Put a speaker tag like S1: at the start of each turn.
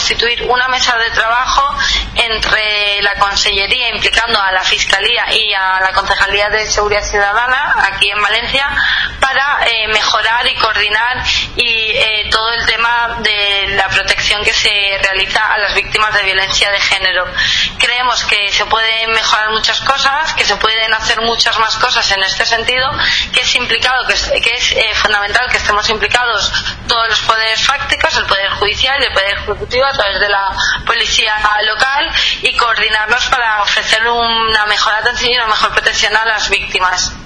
S1: constituir una mesa de trabajo entre la Consellería, implicando a la Fiscalía y a la Concejalía de Seguridad Ciudadana aquí en Valencia, para mejorar y coordinar todo el tema de la protección que se realiza a las víctimas de violencia de género. Creemos que se pueden mejorar muchas cosas, que se pueden hacer muchas más cosas en este sentido, que es fundamental que estemos implicados todos los poderes fácticos, el Poder Judicial y el Poder Ejecutivo a través de la Policía Local, y coordinarnos para ofrecer una mejor atención y una mejor protección a las víctimas.